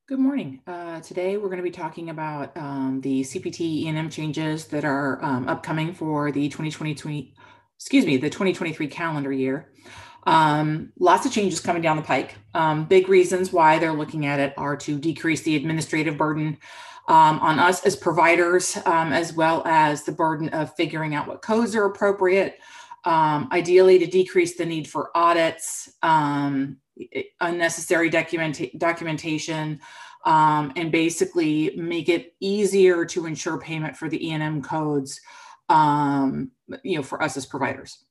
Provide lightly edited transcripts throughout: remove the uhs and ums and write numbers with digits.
Good morning. Today we're going to be talking about the CPT E&M changes that are upcoming for the 2023 calendar year. Lots of changes coming down the pike. Big reasons why they're looking at it are to decrease the administrative burden on us as providers, as well as the burden of figuring out what codes are appropriate, ideally to decrease the need for audits, unnecessary documentation, and basically make it easier to ensure payment for the E&M codes, for us as providers.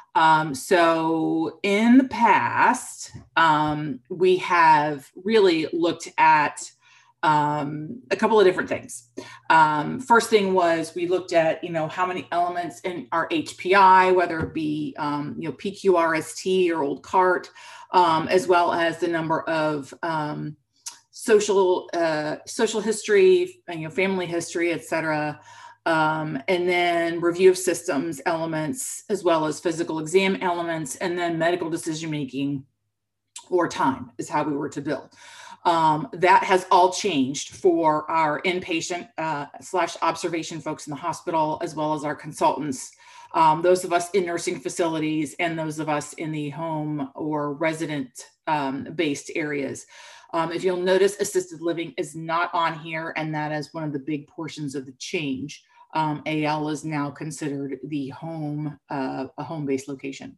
So in the past, we have really looked at a couple of different things. First thing was we looked at, how many elements in our HPI, whether it be, PQRST or old CART, as well as the number of social history, family history, et cetera. And then review of systems elements, as well as physical exam elements, and then medical decision-making or time is how we were to bill. That has all changed for our inpatient / observation folks in the hospital, as well as our consultants, those of us in nursing facilities and those of us in the home or resident based areas. If you'll notice, assisted living is not on here, and that is one of the big portions of the change. AL is now considered the home, a home-based location.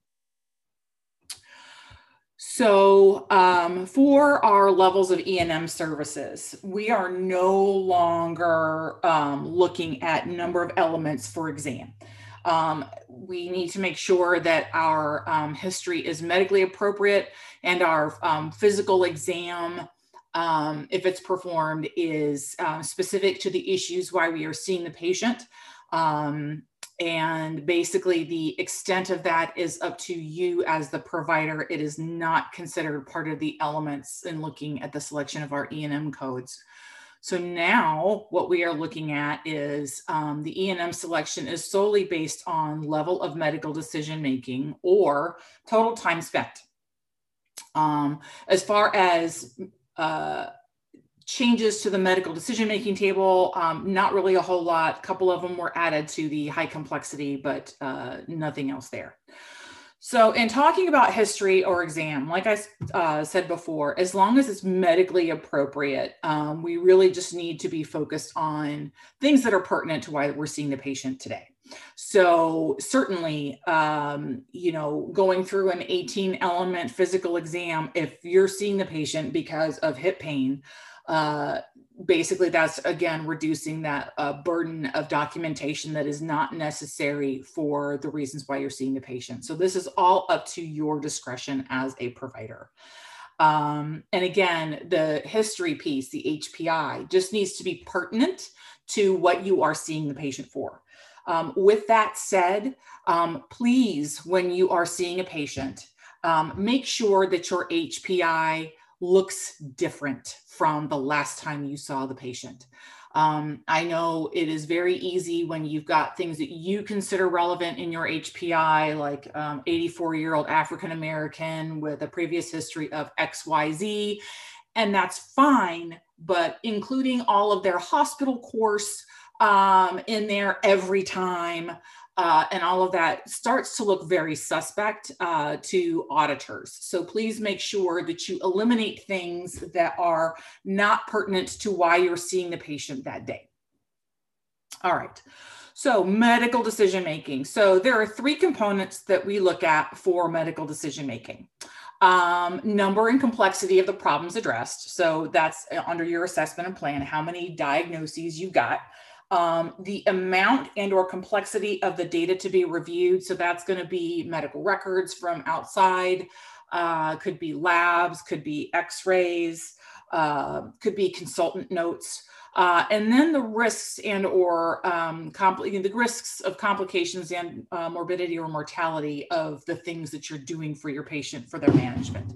So for our levels of E&M services, we are no longer looking at number of elements for exam. We need to make sure that our history is medically appropriate and our physical exam, if it's performed, is specific to the issues why we are seeing the patient. And basically the extent of that is up to you as the provider. It is not considered part of the elements in looking at the selection of our E&M codes. So now what we are looking at is the E&M selection is solely based on level of medical decision-making or total time spent. As far as changes to the medical decision-making table, not really a whole lot. A couple of them were added to the high complexity, but nothing else there. So in talking about history or exam, like I said before, as long as it's medically appropriate, we really just need to be focused on things that are pertinent to why we're seeing the patient today. So certainly, going through an 18-element physical exam, if you're seeing the patient because of hip pain, basically that's, again, reducing that burden of documentation that is not necessary for the reasons why you're seeing the patient. So this is all up to your discretion as a provider. And again, the history piece, the HPI, just needs to be pertinent to what you are seeing the patient for. With that said, please, when you are seeing a patient, make sure that your HPI looks different from the last time you saw the patient. I know it is very easy when you've got things that you consider relevant in your HPI, like 84-year-old African-American with a previous history of XYZ, and that's fine, but including all of their hospital course in there every time, and all of that starts to look very suspect to auditors. So please make sure that you eliminate things that are not pertinent to why you're seeing the patient that day. All right. So medical decision-making. So there are three components that we look at for medical decision-making. Number and complexity of the problems addressed. So that's under your assessment and plan, how many diagnoses you got. The amount and or complexity of the data to be reviewed. So that's going to be medical records from outside, could be labs, could be x-rays, could be consultant notes. And then the risks and or the risks of complications and morbidity or mortality of the things that you're doing for your patient for their management.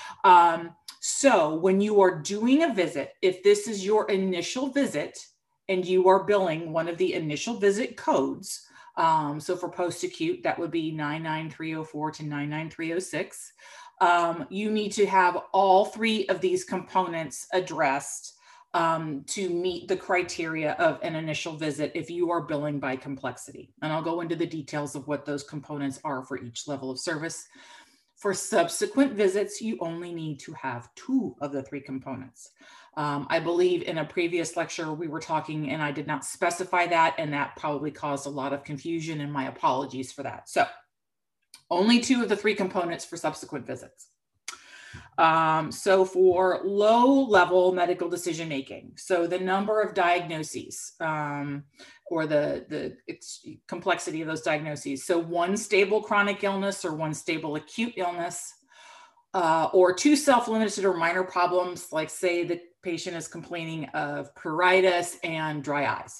So when you are doing a visit, if this is your initial visit, and you are billing one of the initial visit codes, so for post-acute, that would be 99304 to 99306. You need to have all three of these components addressed to meet the criteria of an initial visit if you are billing by complexity. And I'll go into the details of what those components are for each level of service. For subsequent visits, you only need to have 2 of the 3 components. I believe in a previous lecture we were talking and I did not specify that, and that probably caused a lot of confusion, and my apologies for that. So only 2 of the 3 components for subsequent visits. So for low-level medical decision-making, so the number of diagnoses or the complexity of those diagnoses. So 1 stable chronic illness or 1 stable acute illness, or 2 self-limited or minor problems, like say the patient is complaining of pruritus and dry eyes.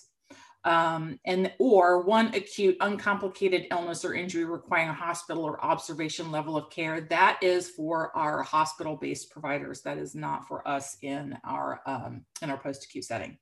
Or 1 acute uncomplicated illness or injury requiring a hospital or observation level of care. That is for our hospital-based providers. That is not for us in our post-acute setting.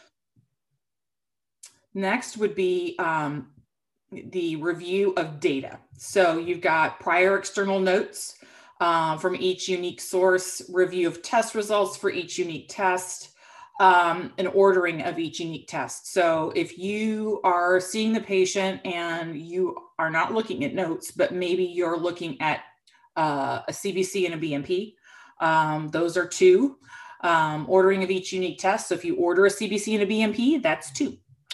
Next would be the review of data. So you've got prior external notes from each unique source, review of test results for each unique test, an ordering of each unique test. So if you are seeing the patient and you are not looking at notes, but maybe you're looking at a CBC and a BMP, those are 2. Ordering of each unique test. So if you order a CBC and a BMP, that's 2.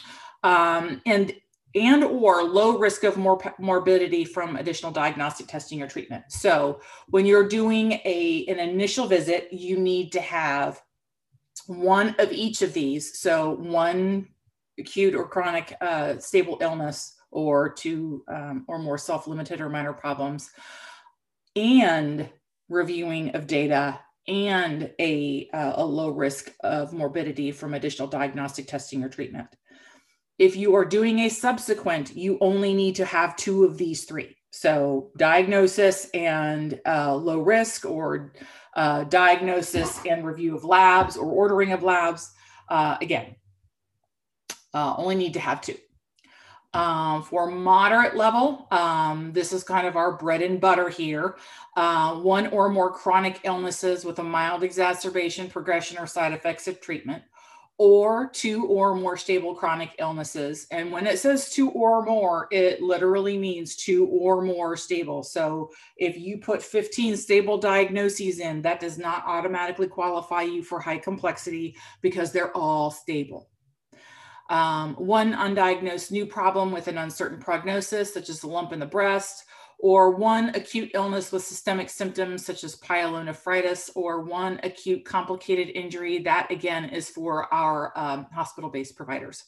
And or low risk of morbidity from additional diagnostic testing or treatment. So when you're doing an initial visit, you need to have 1 of each of these. So 1 acute or chronic stable illness, or 2 or more self-limited or minor problems, and reviewing of data, and a low risk of morbidity from additional diagnostic testing or treatment. If you are doing a subsequent, you only need to have 2 of these 3. So diagnosis and low risk, or diagnosis and review of labs, or ordering of labs. Again, only need to have 2. For moderate level, this is kind of our bread and butter here. 1 or more chronic illnesses with a mild exacerbation, progression, or side effects of treatment, or 2 or more stable chronic illnesses. And when it says 2 or more, it literally means 2 or more stable. So if you put 15 stable diagnoses in, that does not automatically qualify you for high complexity because they're all stable. 1 undiagnosed new problem with an uncertain prognosis, such as a lump in the breast, or 1 acute illness with systemic symptoms such as pyelonephritis, or 1 acute complicated injury. That again is for our hospital-based providers.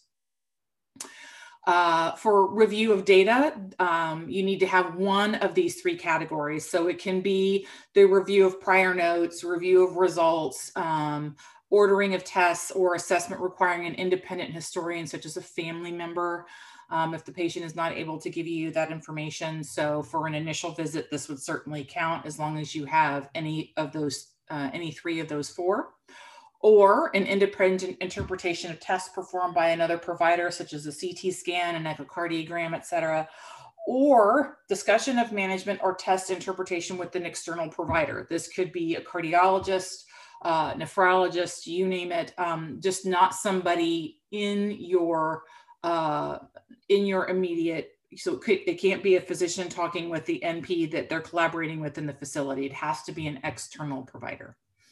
For review of data, you need to have 1 of these 3 categories. So it can be the review of prior notes, review of results, ordering of tests, or assessment requiring an independent historian, such as a family member, if the patient is not able to give you that information. So for an initial visit, this would certainly count as long as you have any of those, any 3 of those 4. Or an independent interpretation of tests performed by another provider, such as a CT scan, an echocardiogram, et cetera. Or discussion of management or test interpretation with an external provider. This could be a cardiologist, nephrologist, you name it, just not somebody in your immediate, so it can't be a physician talking with the NP that they're collaborating with in the facility. It has to be an external provider.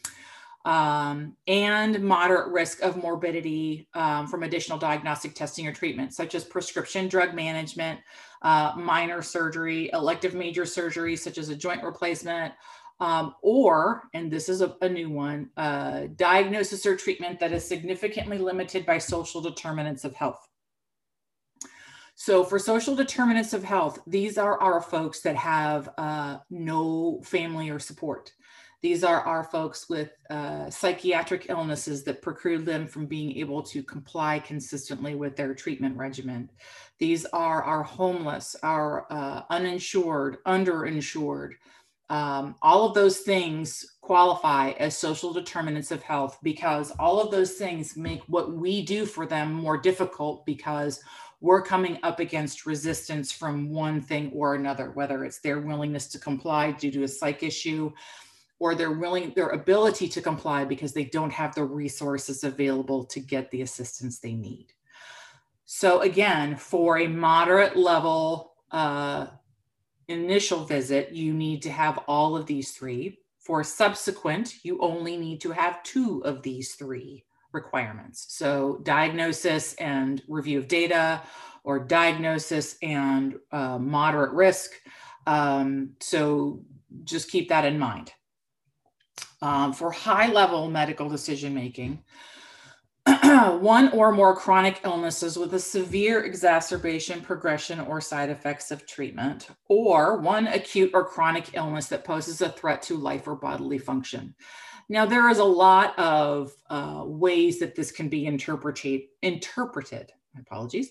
And moderate risk of morbidity from additional diagnostic testing or treatment, such as prescription drug management, minor surgery, elective major surgery, such as a joint replacement, or, and this is a new one, diagnosis or treatment that is significantly limited by social determinants of health. So for social determinants of health, these are our folks that have no family or support. These are our folks with psychiatric illnesses that preclude them from being able to comply consistently with their treatment regimen. These are our homeless, our uninsured, underinsured. All of those things qualify as social determinants of health because all of those things make what we do for them more difficult because we're coming up against resistance from one thing or another, whether it's their willingness to comply due to a psych issue, or their ability to comply because they don't have the resources available to get the assistance they need. So again, for a moderate level initial visit, you need to have all of these three. For subsequent, you only need to have two of these three requirements. So diagnosis and review of data, or diagnosis and moderate risk. So just keep that in mind. For high-level medical decision-making, one or more chronic illnesses with a severe exacerbation, progression, or side effects of treatment, or one acute or chronic illness that poses a threat to life or bodily function. Now, there is a lot of ways that this can be interpreted. My apologies.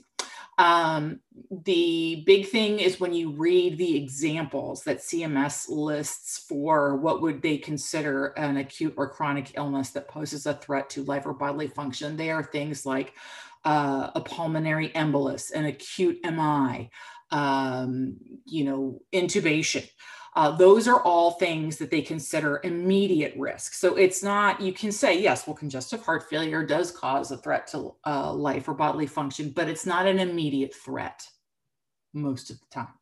The big thing is when you read the examples that CMS lists for what would they consider an acute or chronic illness that poses a threat to life or bodily function. They are things like a pulmonary embolus, an acute MI, intubation. Those are all things that they consider immediate risk. So it's not, you can say, yes, well, congestive heart failure does cause a threat to life or bodily function, but it's not an immediate threat most of the time.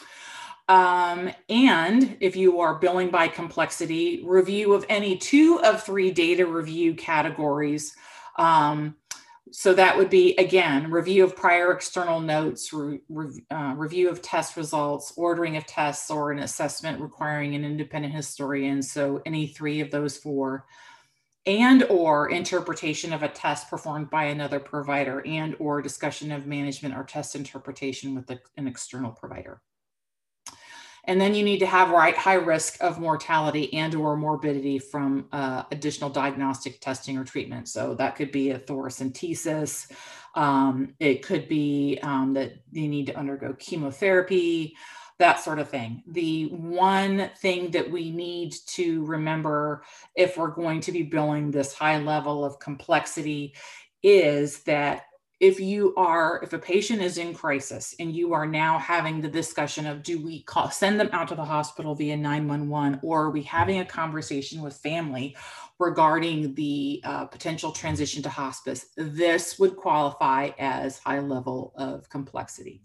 And if you are billing by complexity, review of any 2 of 3 data review categories. So that would be, again, review of prior external notes, review of test results, ordering of tests, or an assessment requiring an independent historian. So any 3 of those 4, and or interpretation of a test performed by another provider, and or discussion of management or test interpretation with an external provider. And then you need to have high risk of mortality and or morbidity from additional diagnostic testing or treatment. So that could be a thoracentesis. It could be that you need to undergo chemotherapy, that sort of thing. The one thing that we need to remember if we're going to be billing this high level of complexity is that if a patient is in crisis and you are now having the discussion of, do we send them out to the hospital via 911, or are we having a conversation with family regarding the potential transition to hospice, this would qualify as high level of complexity.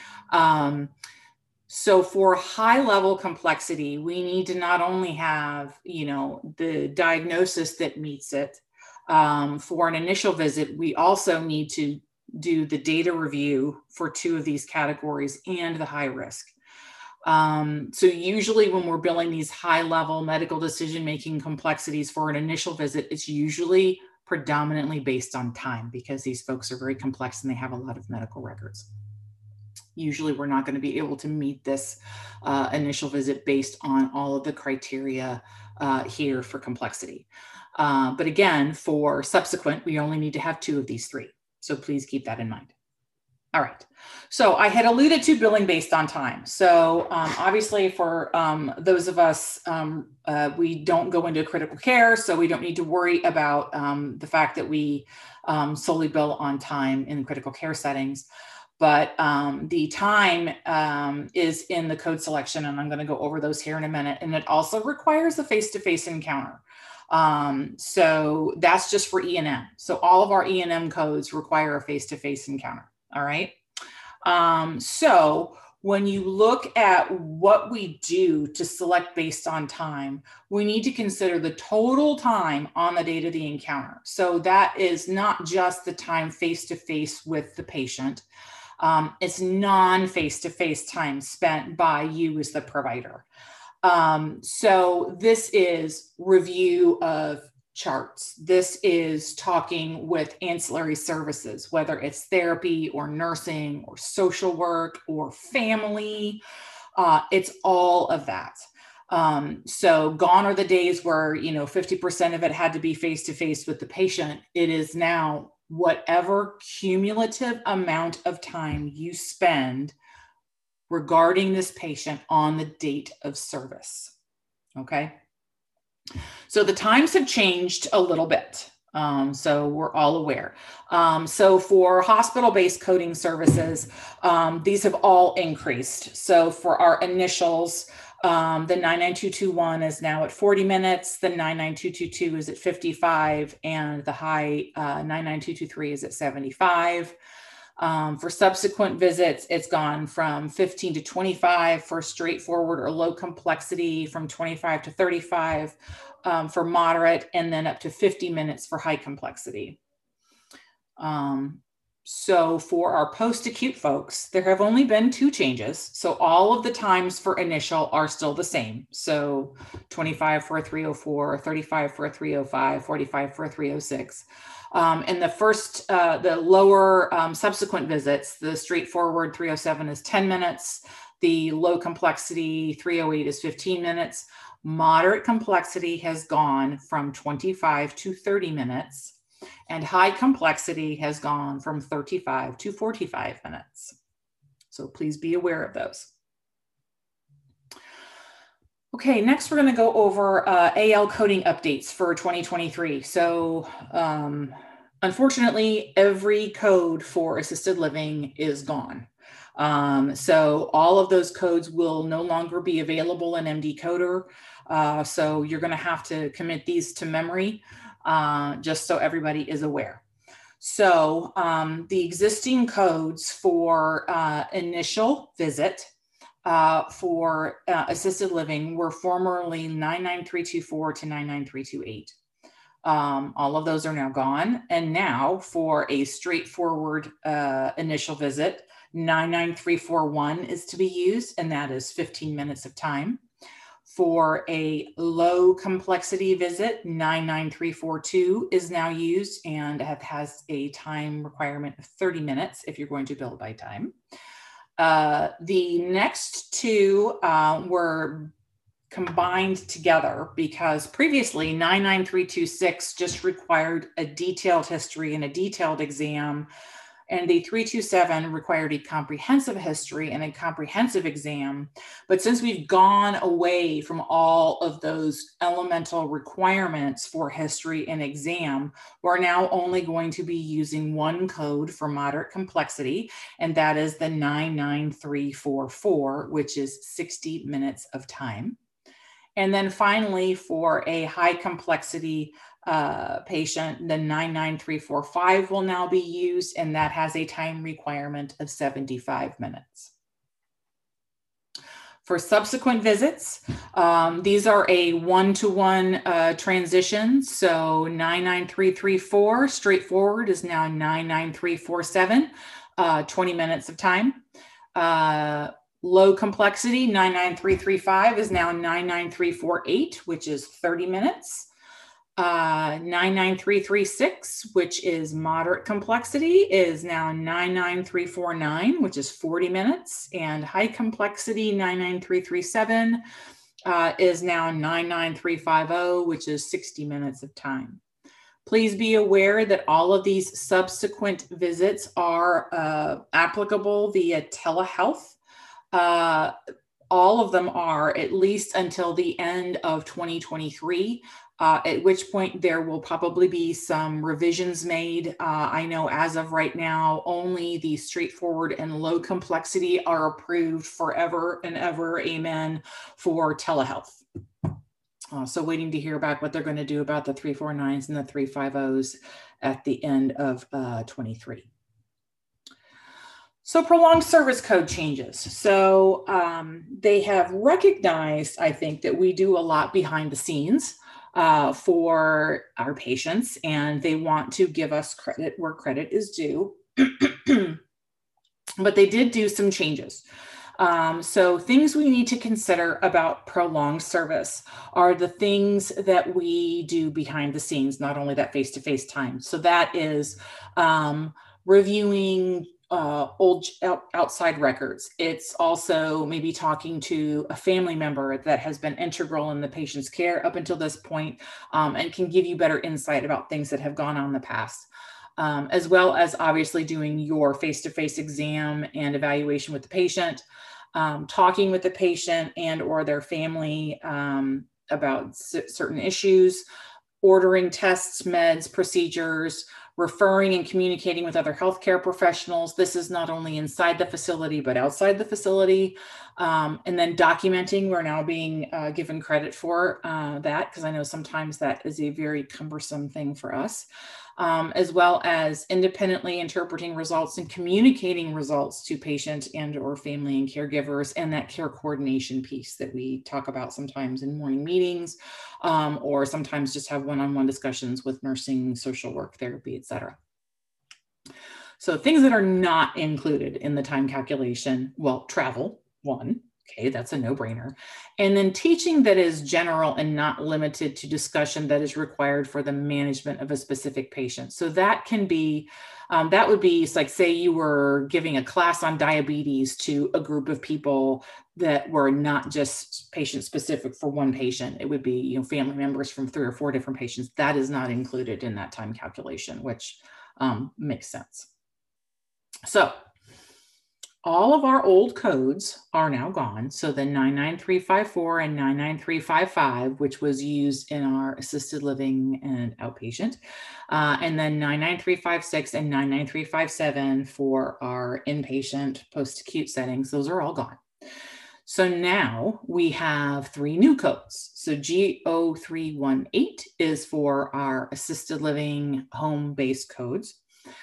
So for high level complexity, we need to not only have, the diagnosis that meets it. For an initial visit, we also need to do the data review for 2 of these categories and the high risk. So usually when we're billing these high level medical decision-making complexities for an initial visit, it's usually predominantly based on time because these folks are very complex and they have a lot of medical records. Usually we're not going to be able to meet this initial visit based on all of the criteria here for complexity. But again, for subsequent, we only need to have 2 of these 3. So please keep that in mind. All right. So I had alluded to billing based on time. So obviously for those of us, we don't go into critical care, so we don't need to worry about the fact that we solely bill on time in critical care settings. But the time is in the code selection, and I'm going to go over those here in a minute. And it also requires a face-to-face encounter. So that's just for E&M. So all of our E&M codes require a face-to-face encounter. All right. So when you look at what we do to select based on time, we need to consider the total time on the date of the encounter. So that is not just the time face-to-face with the patient. It's non-face-to-face time spent by you as the provider. So this is review of charts. This is talking with ancillary services, whether it's therapy or nursing or social work or family. It's all of that. So gone are the days where, 50% of it had to be face-to-face with the patient. It is now whatever cumulative amount of time you spend regarding this patient on the date of service. Okay. So the times have changed a little bit. So we're all aware. So for hospital-based coding services, these have all increased. So for our initials, The 99221 is now at 40 minutes. The 99222 is at 55, and the high 99223 is at 75. For subsequent visits, it's gone from 15 to 25 for straightforward or low complexity, from 25 to 35 for moderate, and then up to 50 minutes for high complexity. So for our post-acute folks, there have only been 2 changes. So all of the times for initial are still the same. So 25 for a 304, 35 for a 305, 45 for a 306. And the first, the lower subsequent visits, the straightforward 307 is 10 minutes. The low complexity 308 is 15 minutes. Moderate complexity has gone from 25 to 30 minutes. And high complexity has gone from 35 to 45 minutes. So please be aware of those. Okay, next we're going to go over AL coding updates for 2023. So unfortunately, every code for assisted living is gone. So all of those codes will no longer be available in MD Coder. So you're going to have to commit these to memory. Just so everybody is aware. So the existing codes for initial visit for assisted living were formerly 99324 to 99328. All of those are now gone. And now for a straightforward initial visit, 99341 is to be used, and that is 15 minutes of time. For a low complexity visit, 99342 is now used and has a time requirement of 30 minutes if you're going to bill by time. The next 2 were combined together because previously 99326 just required a detailed history and a detailed exam, and the 327 required a comprehensive history and a comprehensive exam. But since we've gone away from all of those elemental requirements for history and exam, we're now only going to be using 1 code for moderate complexity, and that is the 99344, which is 60 minutes of time. And then finally, for a high complexity patient, the 99345 will now be used, and that has a time requirement of 75 minutes. For subsequent visits, these are a 1-to-1 transition. So 99334 straightforward is now 99347, 20 minutes of time. Low complexity 99335 is now 99348, which is 30 minutes. 99336, which is moderate complexity, is now 99349, which is 40 minutes. And high complexity 99337 is now 99350, which is 60 minutes of time. Please be aware that all of these subsequent visits are applicable via telehealth. All of them are, at least until the end of 2023, at which point there will probably be some revisions made. I know as of right now, only the straightforward and low complexity are approved forever and ever, amen, for telehealth. So waiting to hear back what they're going to do about the 349s and the 350s at the end of 23. So prolonged service code changes. So they have recognized, I think, that we do a lot behind the scenes for our patients, and they want to give us credit where credit is due. But they did do some changes. So things we need to consider about prolonged service are the things that we do behind the scenes, not only that face-to-face time. So that is reviewing old outside records. It's also maybe talking to a family member that has been integral in the patient's care up until this point, and can give you better insight about things that have gone on in the past. As well as obviously doing your face-to-face exam and evaluation with the patient, talking with the patient and or their family about certain issues, ordering tests, meds, procedures, referring and communicating with other healthcare professionals. This is not only inside the facility, but outside the facility. And then documenting, we're now being given credit for that, because I know sometimes that is a very cumbersome thing for us. As well as independently interpreting results and communicating results to patient and or family and caregivers, and that care coordination piece that we talk about sometimes in morning meetings, or sometimes just have one-on-one discussions with nursing, social work, therapy, etc. So things that are not included in the time calculation, well, travel, one. Okay, that's a no-brainer. And then teaching that is general and not limited to discussion that is required for the management of a specific patient. So that can be, that would be like, say you were giving a class on diabetes to a group of people that were not just patient specific for one patient. It would be, you know, family members from 3 or 4 different patients. That is not included in that time calculation, which makes sense. So all of our old codes are now gone. So the 99354 and 99355, which was used in our assisted living and outpatient, and then 99356 and 99357 for our inpatient post-acute settings, those are all gone. So now we have 3 new codes. So G0318 is for our assisted living home-based codes.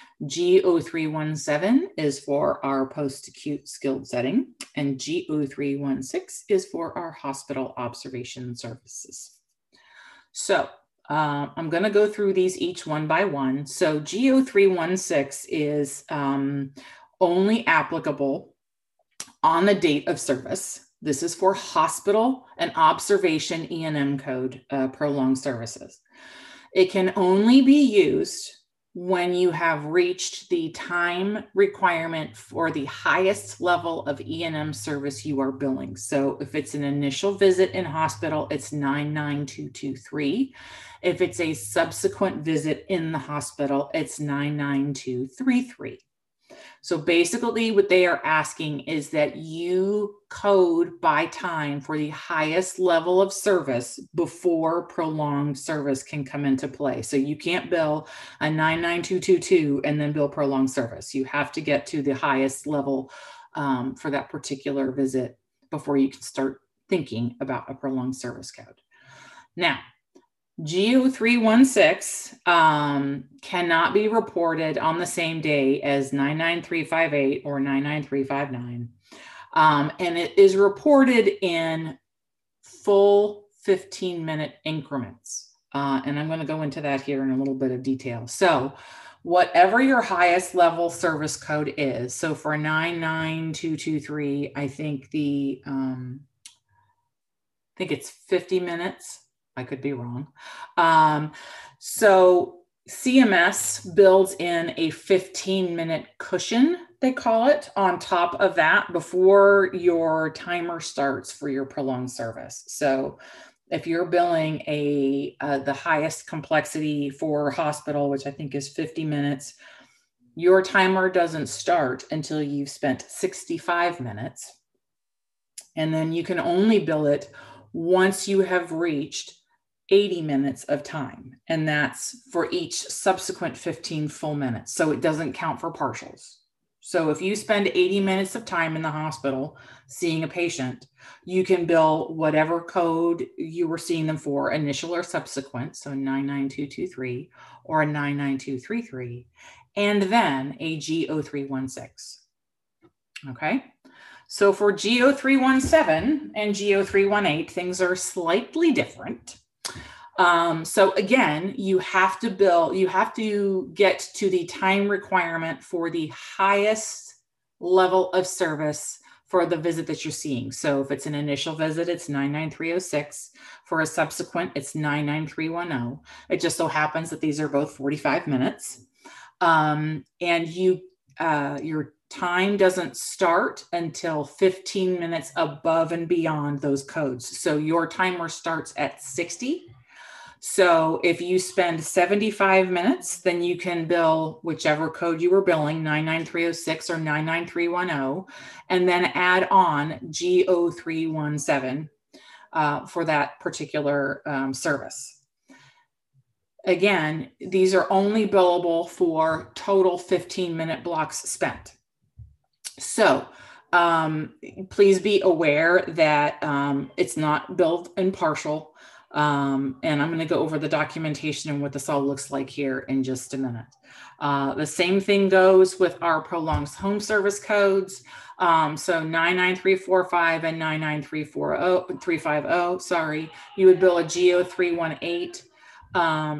G0317 is for our post-acute skilled setting, and G0316 is for our hospital observation services. So I'm going to go through these each one by one. So G0316 is only applicable on the date of service. This is for hospital and observation E&M code prolonged services. It can only be used when you have reached the time requirement for the highest level of E&M service you are billing. So if it's an initial visit in hospital, it's 99223. If it's a subsequent visit in the hospital, it's 99233. So basically what they are asking is that you code by time for the highest level of service before prolonged service can come into play. So you can't bill a 99222 and then bill prolonged service. You have to get to the highest level for that particular visit before you can start thinking about a prolonged service code. Now, G0316 cannot be reported on the same day as 99358 or 99359. And it is reported in full 15-minute increments. And I'm going to go into that here in a little bit of detail. So whatever your highest level service code is, so for 99223, I think it's 50 minutes. I could be wrong. So CMS builds in a 15-minute cushion, they call it, on top of that before your timer starts for your prolonged service. So if you're billing the highest complexity for hospital, which I think is 50 minutes, your timer doesn't start until you've spent 65 minutes. And then you can only bill it once you have reached 80 minutes of time. And that's for each subsequent 15 full minutes. So it doesn't count for partials. So if you spend 80 minutes of time in the hospital seeing a patient, you can bill whatever code you were seeing them for, initial or subsequent, so 99223 or a 99233, and then a G0316. Okay. So for G0317 and G0318, things are slightly different. So again, you have to get to the time requirement for the highest level of service for the visit that you're seeing. So if it's an initial visit, it's 99306. For a subsequent, it's 99310. It just so happens that these are both 45 minutes. And your time doesn't start until 15 minutes above and beyond those codes. So your timer starts at 60. So if you spend 75 minutes, then you can bill whichever code you were billing, 99306 or 99310, and then add on G0317 for that particular service. Again, these are only billable for total 15-minute blocks spent. So please be aware that it's not billed in partial. And I'm going to go over the documentation and what this all looks like here in just a minute. The same thing goes with our prolonged home service codes. So 99345 and 99350, sorry, you would bill a GO 318.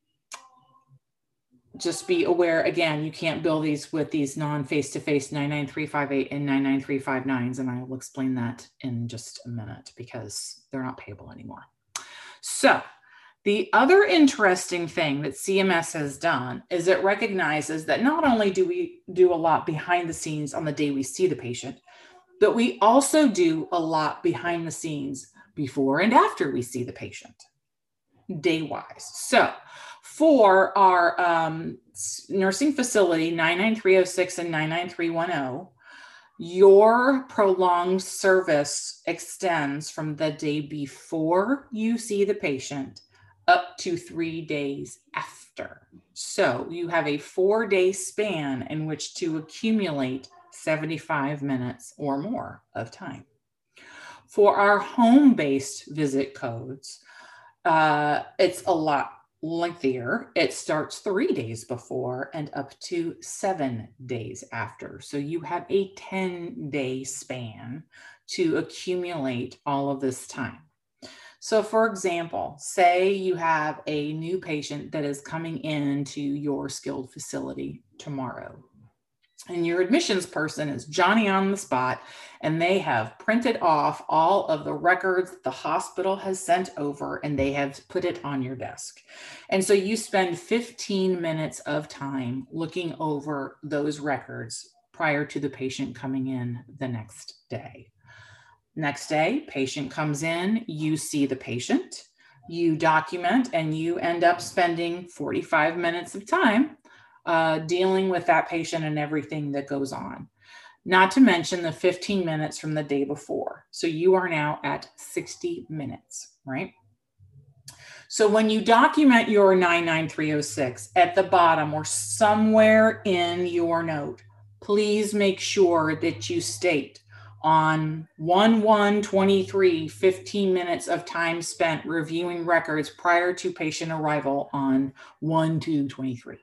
Just be aware, again, you can't bill these with these non-face-to-face 99358 and 99359s, and I will explain that in just a minute because they're not payable anymore. So the other interesting thing that CMS has done is it recognizes that not only do we do a lot behind the scenes on the day we see the patient, but we also do a lot behind the scenes before and after we see the patient, day-wise. So for our nursing facility 99306 and 99310, your prolonged service extends from the day before you see the patient up to 3 days after. So you have a 4-day span in which to accumulate 75 minutes or more of time. For our home-based visit codes, it's a lot lengthier. It starts 3 days before and up to 7 days after. So you have a 10-day span to accumulate all of this time. So for example, say you have a new patient that is coming into your skilled facility tomorrow, and your admissions person is Johnny on the spot, and they have printed off all of the records the hospital has sent over, and they have put it on your desk. And so you spend 15 minutes of time looking over those records prior to the patient coming in the next day. Next day, patient comes in, you see the patient, you document, and you end up spending 45 minutes of time dealing with that patient and everything that goes on. Not to mention the 15 minutes from the day before. So you are now at 60 minutes, right? So when you document your 99306 at the bottom or somewhere in your note, please make sure that you state on 1/1/23, 15 minutes of time spent reviewing records prior to patient arrival on 1/2/23.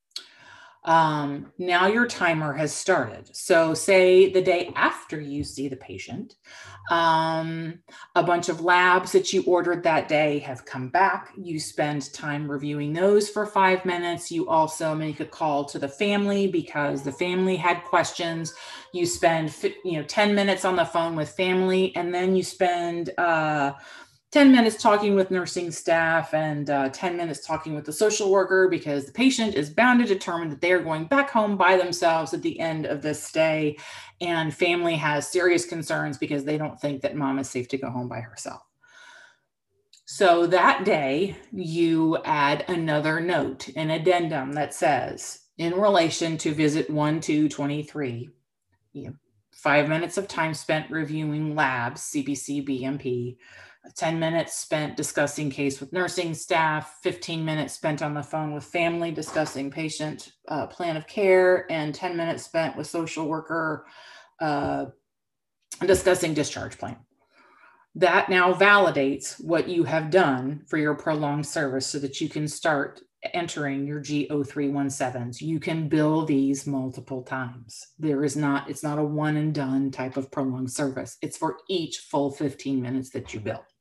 Now your timer has started. So say the day after you see the patient, a bunch of labs that you ordered that day have come back. You spend time reviewing those for 5 minutes. You also make a call to the family because the family had questions. You spend 10 minutes on the phone with family, and then you spend 10 minutes talking with nursing staff and 10 minutes talking with the social worker, because the patient is bound to determine that they are going back home by themselves at the end of this stay, and family has serious concerns because they don't think that mom is safe to go home by herself. So that day, you add another note, an addendum that says, in relation to visit 1/2/23, 5 minutes of time spent reviewing labs, CBC, BMP, 10 minutes spent discussing case with nursing staff, 15 minutes spent on the phone with family discussing patient plan of care, and 10 minutes spent with social worker discussing discharge plan. That now validates what you have done for your prolonged service so that you can start entering your GO317s. You can bill these multiple times. It's not a one and done type of prolonged service. It's for each full 15 minutes that you bill.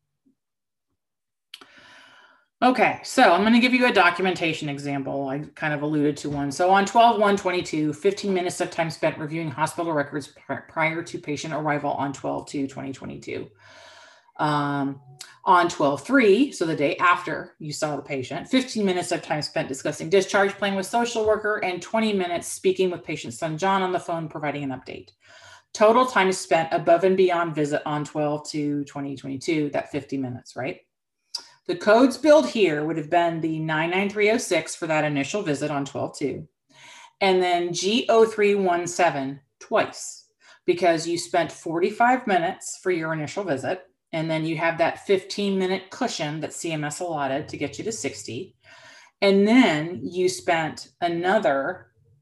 Okay, so I'm going to give you a documentation example. I kind of alluded to one. So on 12/1/22, 15 minutes of time spent reviewing hospital records prior to patient arrival on 12/2/2022. On 12/3, so the day after you saw the patient, 15 minutes of time spent discussing discharge plan with social worker, and 20 minutes speaking with patient's son John on the phone, providing an update. Total time spent above and beyond visit on 12/2/2022, that 50 minutes, right? The codes billed here would have been the 99306 for that initial visit on 12/2, and then GO317 twice, because you spent 45 minutes for your initial visit, and then you have that 15-minute cushion that CMS allotted to get you to 60. And then you spent another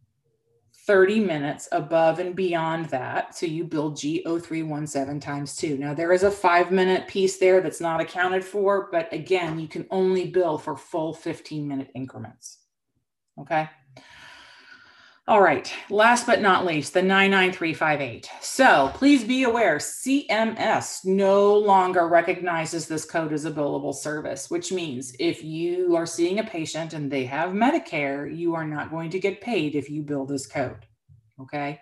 30 minutes above and beyond that. So you build G0317 times 2. Now there is a 5-minute piece there that's not accounted for, but again, you can only bill for full 15-minute increments. Okay. All right, last but not least, the 99358. So please be aware, CMS no longer recognizes this code as a billable service, which means if you are seeing a patient and they have Medicare, you are not going to get paid if you bill this code, okay?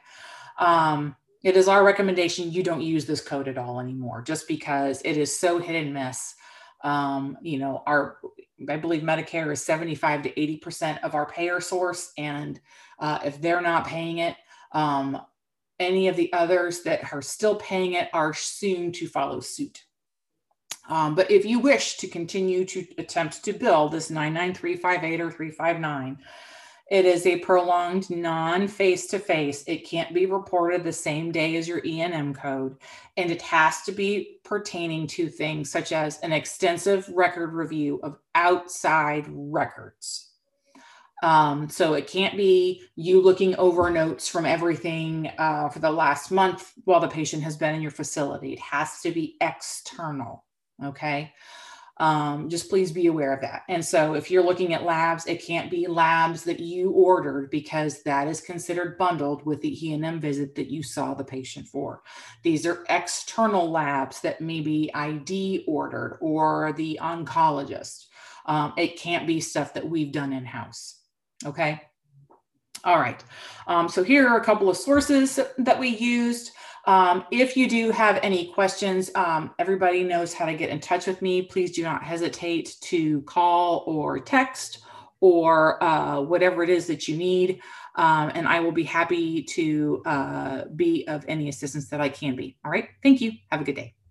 It is our recommendation you don't use this code at all anymore, just because it is so hit and miss. You know, I believe Medicare is 75 to 80% of our payer source. And if they're not paying it, any of the others that are still paying it are soon to follow suit. But if you wish to continue to attempt to bill this 99358 or 359, it is a prolonged non-face-to-face. It can't be reported the same day as your E&M code, and it has to be pertaining to things such as an extensive record review of outside records. So it can't be you looking over notes from everything for the last month while the patient has been in your facility. It has to be external, okay? Just please be aware of that. And so if you're looking at labs, it can't be labs that you ordered, because that is considered bundled with the E&M visit that you saw the patient for. These are external labs that maybe ID ordered or the oncologist. It can't be stuff that we've done in-house. Okay. All right. So here are a couple of sources that we used. If you do have any questions, everybody knows how to get in touch with me. Please do not hesitate to call or text or whatever it is that you need. And I will be happy to be of any assistance that I can be. All right. Thank you. Have a good day.